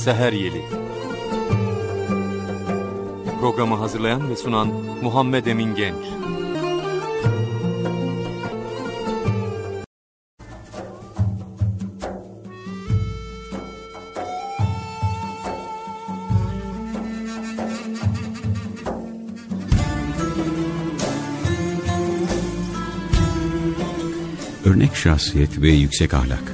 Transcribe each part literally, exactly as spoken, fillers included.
Seher Yeli. Programı hazırlayan ve sunan Muhammed Emin Genç. Örnek şahsiyet ve yüksek ahlak.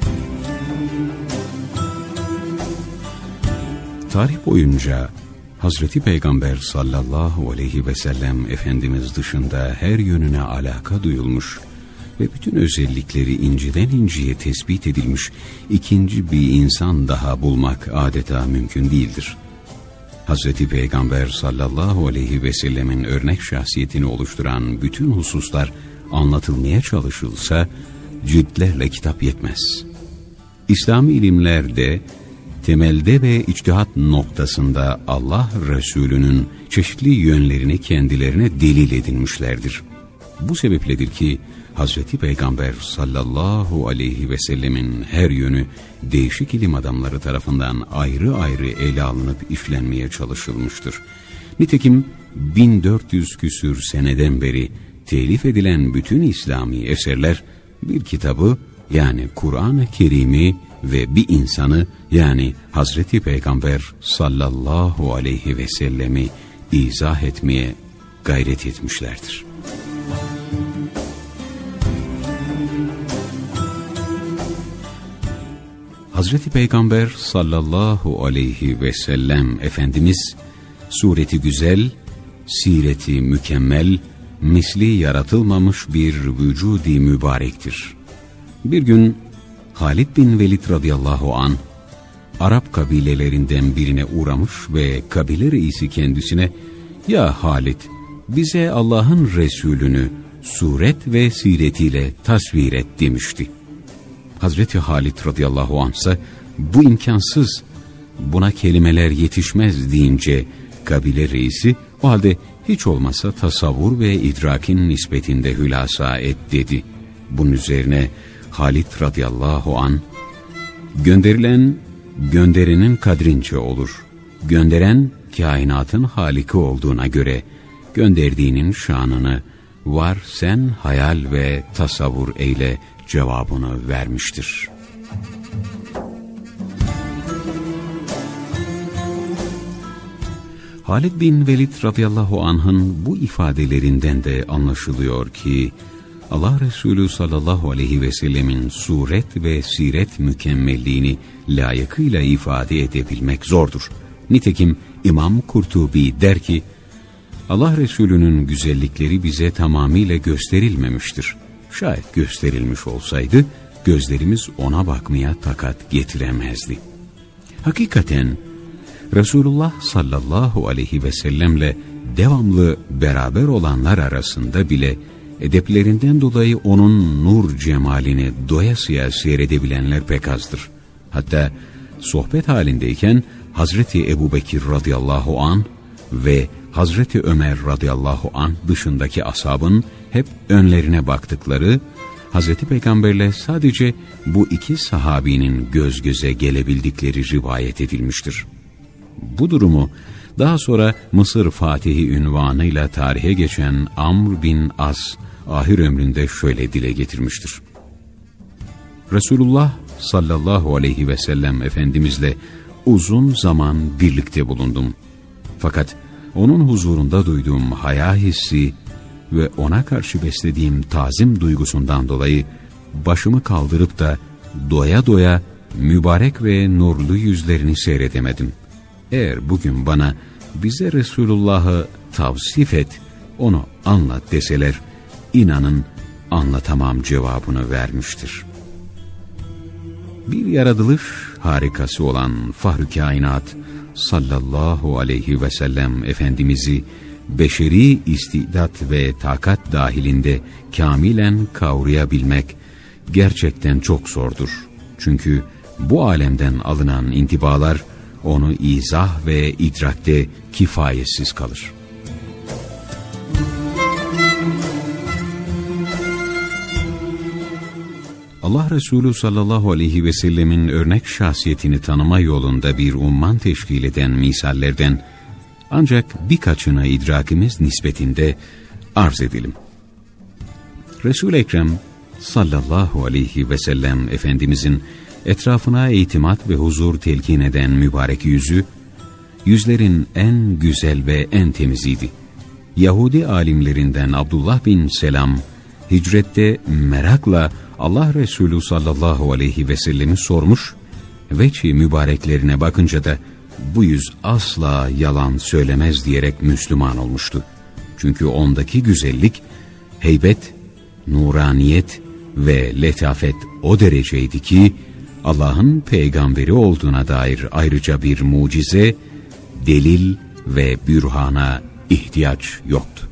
Tarih boyunca Hazreti Peygamber sallallahu aleyhi ve sellem Efendimiz dışında her yönüne alaka duyulmuş ve bütün özellikleri inceden inceye tespit edilmiş ikinci bir insan daha bulmak adeta mümkün değildir. Hazreti Peygamber sallallahu aleyhi ve sellemin örnek şahsiyetini oluşturan bütün hususlar anlatılmaya çalışılsa ciltlerle kitap yetmez. İslami ilimlerde temelde ve içtihat noktasında Allah Resulü'nün çeşitli yönlerini kendilerine delil edinmişlerdir. Bu sebepledir ki Hazreti Peygamber sallallahu aleyhi ve sellemin her yönü değişik ilim adamları tarafından ayrı ayrı ele alınıp işlenmeye çalışılmıştır. Nitekim bin dört yüz küsür seneden beri telif edilen bütün İslami eserler bir kitabı yani Kur'an-ı Kerim'i ve bir insanı yani Hazreti Peygamber sallallahu aleyhi ve sellemi izah etmeye gayret etmişlerdir. Hazreti Peygamber sallallahu aleyhi ve sellem Efendimiz sureti güzel, sireti mükemmel, misli yaratılmamış bir vücudi mübarektir. Bir gün Halid bin Velid radıyallahu an Arap kabilelerinden birine uğramış ve kabile reisi kendisine "Ya Halid, bize Allah'ın Resulünü suret ve siretiyle tasvir et" demişti. Hazreti Halid radıyallahu anh ise "Bu imkansız, buna kelimeler yetişmez" deyince kabile reisi "O halde hiç olmasa tasavvur ve idrakin nispetinde hülasa et" dedi. Bunun üzerine Halid radıyallahu an "Gönderilen gönderinin kadrince olur. Gönderen kainatın haliki olduğuna göre gönderdiğinin şanını var sen hayal ve tasavvur eyle" cevabını vermiştir. Halid bin Velid radıyallahu anh'ın bu ifadelerinden de anlaşılıyor ki Allah Resulü sallallahu aleyhi ve sellemin suret ve siret mükemmelliğini layıkıyla ifade edebilmek zordur. Nitekim İmam Kurtubi der ki, Allah Resulü'nün güzellikleri bize tamamıyla gösterilmemiştir. Şayet gösterilmiş olsaydı, gözlerimiz ona bakmaya takat getiremezdi. Hakikaten Resulullah sallallahu aleyhi ve sellemle devamlı beraber olanlar arasında bile edeplerinden dolayı onun nur cemalini doyasıya seyredebilenler pek azdır. Hatta sohbet halindeyken Hazreti Ebubekir radıyallahu anh ve Hazreti Ömer radıyallahu anh dışındaki ashabın hep önlerine baktıkları, Hazreti Peygamberle sadece bu iki sahabinin göz göze gelebildikleri rivayet edilmiştir. Bu durumu daha sonra Mısır Fatihi ünvanıyla tarihe geçen Amr bin As ahir ömründe şöyle dile getirmiştir. Resulullah sallallahu aleyhi ve sellem Efendimizle uzun zaman birlikte bulundum. Fakat onun huzurunda duyduğum haya hissi ve ona karşı beslediğim tazim duygusundan dolayı başımı kaldırıp da doya doya mübarek ve nurlu yüzlerini seyredemedim. Eğer bugün bana bize Resulullah'ı tavsif et, onu anlat deseler, inanın anlatamam cevabını vermiştir. Bir yaratılış harikası olan Fahr-ı Kainat sallallahu aleyhi ve sellem Efendimiz'i beşeri istidat ve takat dahilinde kamilen kavrayabilmek gerçekten çok zordur. Çünkü bu alemden alınan intibalar onu izah ve idrakte kifayetsiz kalır. Allah Resulü sallallahu aleyhi ve sellemin örnek şahsiyetini tanıma yolunda bir umman teşkil eden misallerden ancak birkaçını idrakimiz nispetinde arz edelim. Resul-i Ekrem sallallahu aleyhi ve sellem Efendimizin etrafına itimat ve huzur telkin eden mübarek yüzü, yüzlerin en güzel ve en temiziydi. Yahudi alimlerinden Abdullah bin Selam, hicrette merakla Allah Resulü sallallahu aleyhi ve sellemi sormuş, veçi mübareklerine bakınca da bu yüz asla yalan söylemez diyerek Müslüman olmuştu. Çünkü ondaki güzellik, heybet, nuraniyet ve letafet o dereceydi ki, Allah'ın peygamberi olduğuna dair ayrıca bir mucize, delil ve bürhana ihtiyaç yoktu.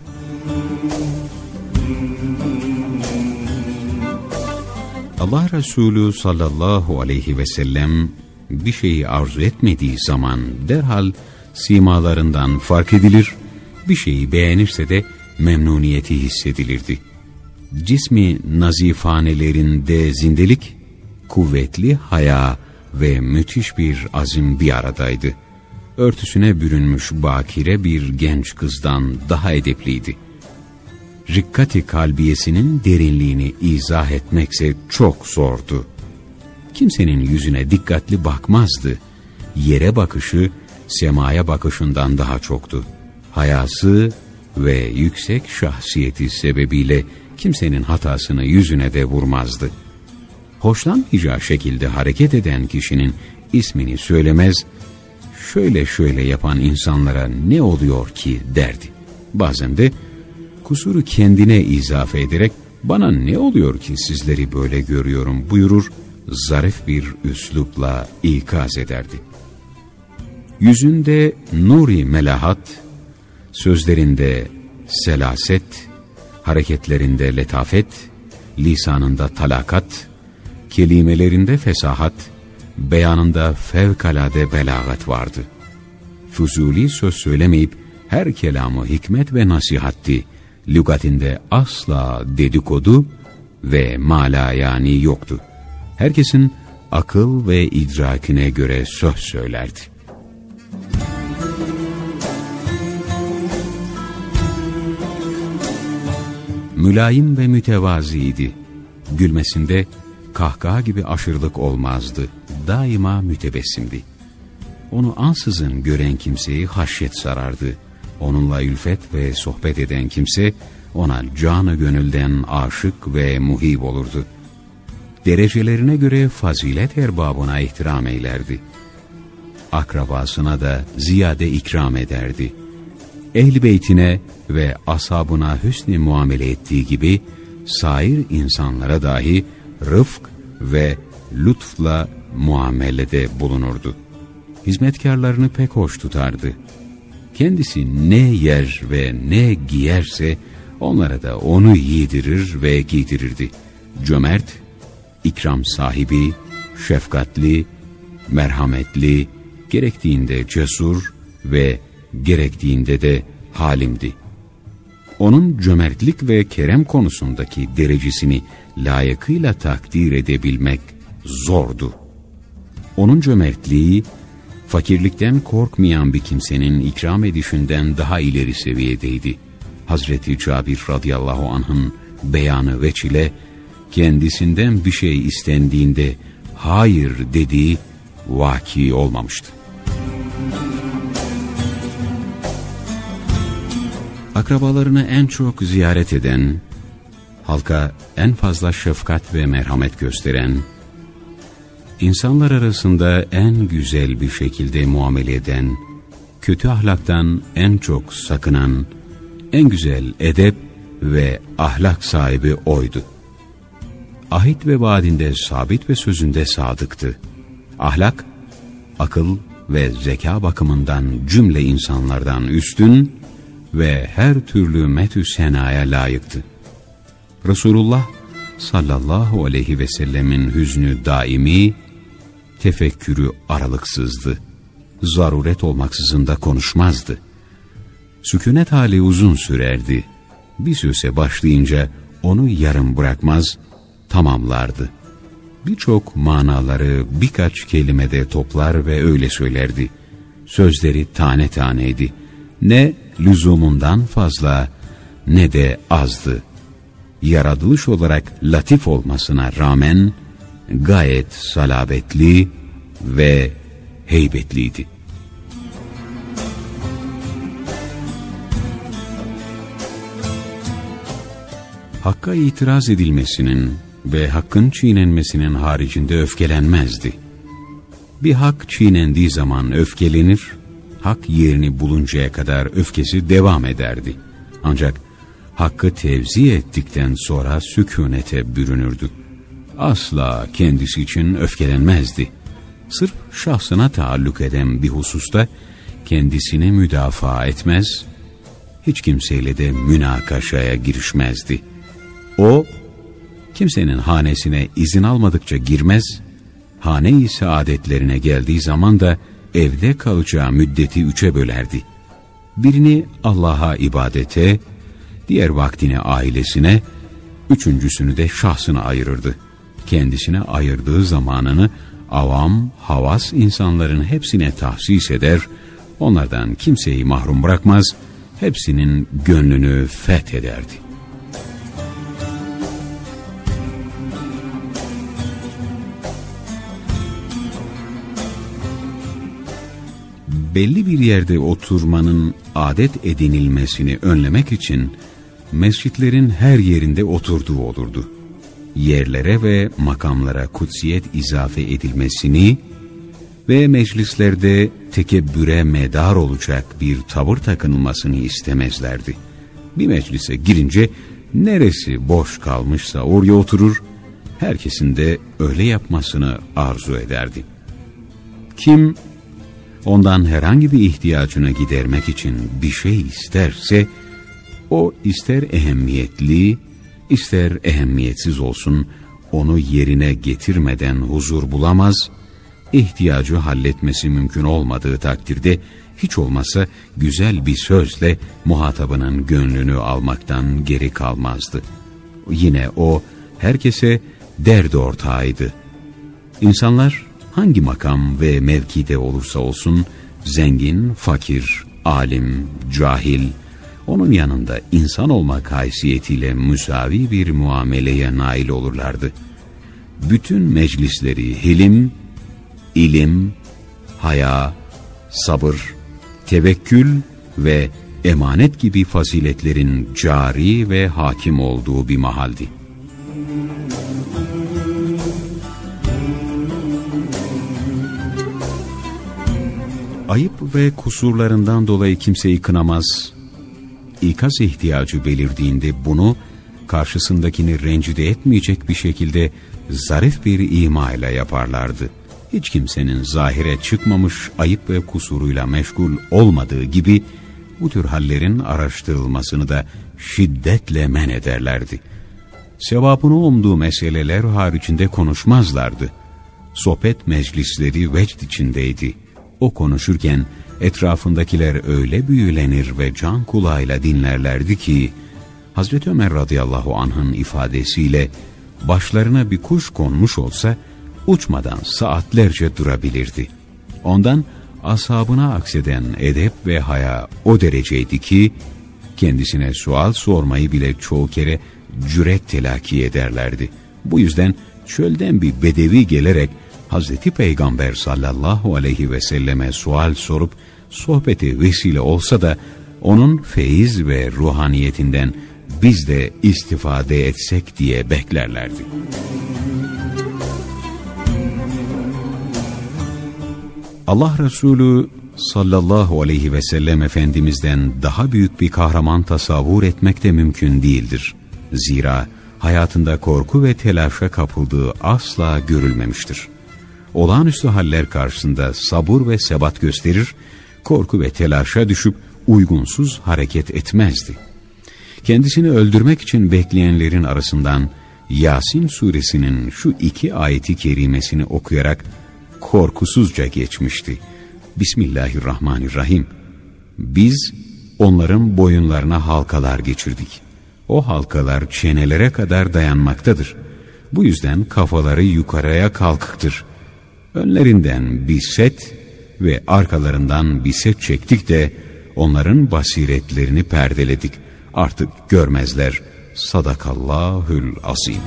Allah Resulü sallallahu aleyhi ve sellem bir şeyi arzu etmediği zaman derhal simalarından fark edilir, bir şeyi beğenirse de memnuniyeti hissedilirdi. Cismi nazifanelerinde zindelik, kuvvetli haya ve müthiş bir azim bir aradaydı. Örtüsüne bürünmüş bakire bir genç kızdan daha edepliydi. Rikkati kalbiyesinin derinliğini izah etmekse çok zordu. Kimsenin yüzüne dikkatli bakmazdı. Yere bakışı, semaya bakışından daha çoktu. Hayası ve yüksek şahsiyeti sebebiyle kimsenin hatasını yüzüne de vurmazdı. Hoşlanmayacağı şekilde hareket eden kişinin ismini söylemez, şöyle şöyle yapan insanlara ne oluyor ki derdi. Bazen de kusuru kendine izafe ederek bana ne oluyor ki sizleri böyle görüyorum buyurur, zarif bir üslupla ikaz ederdi. Yüzünde nuri melahat, sözlerinde selaset, hareketlerinde letafet, lisanında talakat, kelimelerinde fesahat, beyanında fevkalade belagat vardı. Fuzuli söz söylemeyip her kelamı hikmet ve nasihatti, lügatinde asla dedikodu ve malayani yoktu. Herkesin akıl ve idrakine göre söz söylerdi. Mülayim ve mütevaziydi. Gülmesinde kahkaha gibi aşırılık olmazdı. Daima mütebessimdi. Onu ansızın gören kimseyi haşyet sarardı. Onunla ülfet ve sohbet eden kimse ona canı gönülden aşık ve muhib olurdu. Derecelerine göre fazilet erbabına ihtiram eylerdi. Akrabasına da ziyade ikram ederdi. Ehl-i beytine ve ashabına hüsn-i muamele ettiği gibi sair insanlara dahi rıfk ve lütfla muamelede bulunurdu. Hizmetkarlarını pek hoş tutardı. Kendisi ne yer ve ne giyerse onlara da onu yedirir ve giydirirdi. Cömert, ikram sahibi, şefkatli, merhametli, gerektiğinde cesur ve gerektiğinde de halimdi. Onun cömertlik ve kerem konusundaki derecesini layıkıyla takdir edebilmek zordu. Onun cömertliği, fakirlikten korkmayan bir kimsenin ikram edişinden daha ileri seviyedeydi. Hazreti Cabir radıyallahu anh'ın beyanı veç ile kendisinden bir şey istendiğinde hayır dediği vaki olmamıştı. Akrabalarını en çok ziyaret eden, halka en fazla şefkat ve merhamet gösteren, insanlar arasında en güzel bir şekilde muamele eden, kötü ahlaktan en çok sakınan, en güzel edep ve ahlak sahibi oydu. Ahit ve vaadinde sabit ve sözünde sadıktı. Ahlak, akıl ve zeka bakımından cümle insanlardan üstün ve her türlü metü senaya layıktı. Resulullah sallallahu aleyhi ve sellemin hüznü daimi, tefekkürü aralıksızdı. Zaruret olmaksızın da konuşmazdı. Sükûnet hali uzun sürerdi. Bir söze başlayınca onu yarım bırakmaz, tamamlardı. birçok manaları birkaç kelimede toplar ve öyle söylerdi. Sözleri tane taneydi. Ne lüzumundan fazla ne de azdı. Yaratılış olarak latif olmasına rağmen gayet salabetli ve heybetliydi. Hakka itiraz edilmesinin ve hakkın çiğnenmesinin haricinde öfkelenmezdi. Bir hak çiğnendiği zaman öfkelenir, hak yerini buluncaya kadar öfkesi devam ederdi. Ancak hakkı tevzi ettikten sonra sükûnete bürünürdü. Asla kendisi için öfkelenmezdi. Sırf şahsına taalluk eden bir hususta kendisini müdafaa etmez, hiç kimseyle de münakaşaya girişmezdi. O, kimsenin hanesine izin almadıkça girmez, hane-i saadetlerine geldiği zaman da evde kalacağı müddeti üçe bölerdi. Birini Allah'a ibadete, diğer vaktini ailesine, üçüncüsünü de şahsına ayırırdı. Kendisine ayırdığı zamanını avam, havas insanların hepsine tahsis eder, onlardan kimseyi mahrum bırakmaz, hepsinin gönlünü fethederdi. Belli bir yerde oturmanın adet edinilmesini önlemek için mescitlerin her yerinde oturduğu olurdu. Yerlere ve makamlara kutsiyet izafe edilmesini ve meclislerde tekebbüre medar olacak bir tavır takınılmasını istemezlerdi. Bir meclise girince neresi boş kalmışsa oraya oturur, herkesin de öyle yapmasını arzu ederdi. Kim ondan herhangi bir ihtiyacını gidermek için bir şey isterse, o ister ehemmiyetli, ister ehemmiyetsiz olsun, onu yerine getirmeden huzur bulamaz, ihtiyacı halletmesi mümkün olmadığı takdirde, hiç olmazsa güzel bir sözle muhatabının gönlünü almaktan geri kalmazdı. Yine o, herkese derd ortağıydı. İnsanlar, hangi makam ve mevkide olursa olsun, zengin, fakir, alim, cahil, onun yanında insan olmak haysiyetiyle müsavi bir muameleye nail olurlardı. Bütün meclisleri hilim, ilim, haya, sabır, tevekkül ve emanet gibi faziletlerin cari ve hakim olduğu bir mahaldi. Ayıp ve kusurlarından dolayı kimseyi kınamaz, ikaz ihtiyacı belirdiğinde bunu karşısındakini rencide etmeyecek bir şekilde zarif bir ima ile yaparlardı. Hiç kimsenin zahire çıkmamış ayıp ve kusuruyla meşgul olmadığı gibi bu tür hallerin araştırılmasını da şiddetle men ederlerdi. Sevabını umduğu meseleler haricinde konuşmazlardı. Sohbet meclisleri vecd içindeydi. O konuşurken etrafındakiler öyle büyülenir ve can kulağıyla dinlerlerdi ki, Hazreti Ömer radıyallahu anh'ın ifadesiyle başlarına bir kuş konmuş olsa uçmadan saatlerce durabilirdi. Ondan ashabına akseden edep ve haya o dereceydi ki, kendisine sual sormayı bile çoğu kere cüret telakki ederlerdi. Bu yüzden çölden bir bedevi gelerek Hazreti Peygamber sallallahu aleyhi ve selleme sual sorup sohbeti vesile olsa da onun feyiz ve ruhaniyetinden biz de istifade etsek diye beklerlerdi. Allah Resulü sallallahu aleyhi ve sellem Efendimiz'den daha büyük bir kahraman tasavvur etmek de mümkün değildir. Zira hayatında korku ve telaşa kapıldığı asla görülmemiştir. Olağanüstü haller karşısında sabır ve sebat gösterir, korku ve telaşa düşüp uygunsuz hareket etmezdi. Kendisini öldürmek için bekleyenlerin arasından Yasin suresinin şu iki ayeti kerimesini okuyarak korkusuzca geçmişti. Bismillahirrahmanirrahim. Biz onların boyunlarına halkalar geçirdik. O halkalar çenelere kadar dayanmaktadır. Bu yüzden kafaları yukarıya kalkıktır. Önlerinden bir set ve arkalarından bir set çektik de onların basiretlerini perdeledik. Artık görmezler. Sadakallahül azim.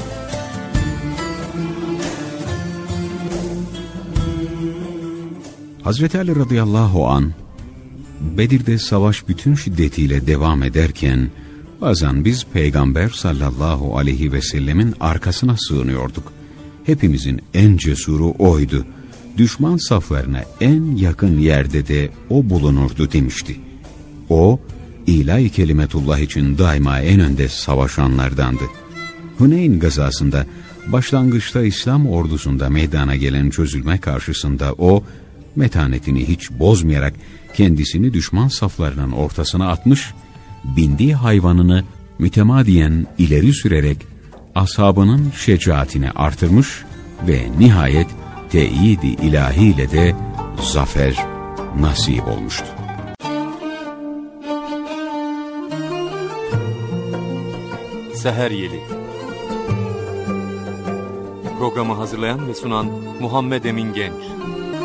Hazreti Ali radıyallahu an Bedir'de savaş bütün şiddetiyle devam ederken bazen biz Peygamber sallallahu aleyhi ve sellemin arkasına sığınıyorduk. Hepimizin en cesuru oydu. Düşman saflarına en yakın yerde de o bulunurdu demişti. O, İlahi kelimetullah için daima en önde savaşanlardandı. Huneyn gazasında başlangıçta İslam ordusunda meydana gelen çözülme karşısında o, metanetini hiç bozmayarak kendisini düşman saflarının ortasına atmış, bindiği hayvanını mütemadiyen ileri sürerek ashabının şecaatini artırmış ve nihayet teyidi ilahiyle de zafer nasip olmuştu. Seher Yeli. Programı hazırlayan ve sunan Muhammed Emin Genç.